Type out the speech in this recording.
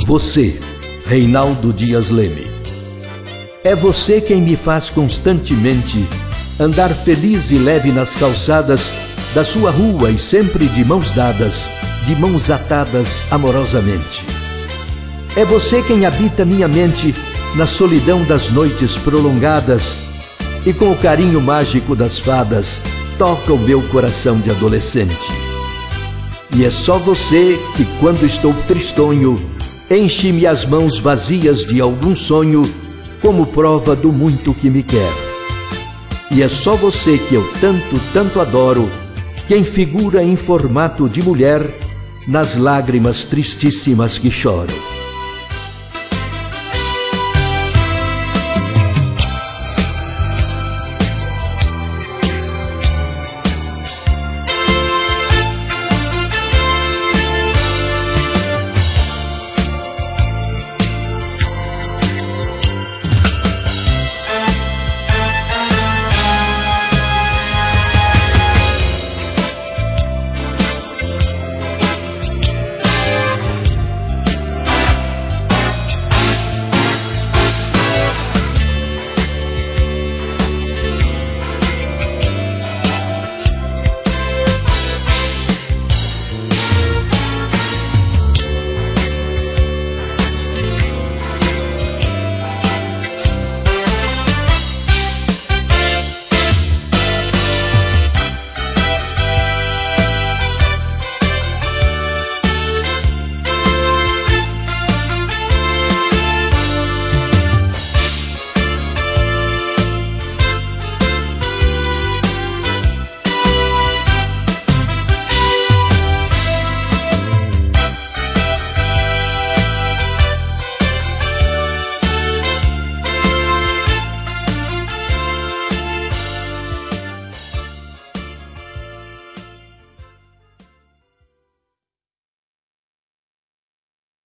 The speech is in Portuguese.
Você, Reinaldo Dias Leme. É você quem me faz constantemente andar feliz e leve nas calçadas da sua rua e sempre de mãos dadas, de mãos atadas amorosamente. É você quem habita minha mente na solidão das noites prolongadas e com o carinho mágico das fadas toca o meu coração de adolescente. E é só você que, quando estou tristonho, enche-me as mãos vazias de algum sonho como prova do muito que me quer. E é só você que eu tanto, tanto adoro, quem figura em formato de mulher nas lágrimas tristíssimas que choro.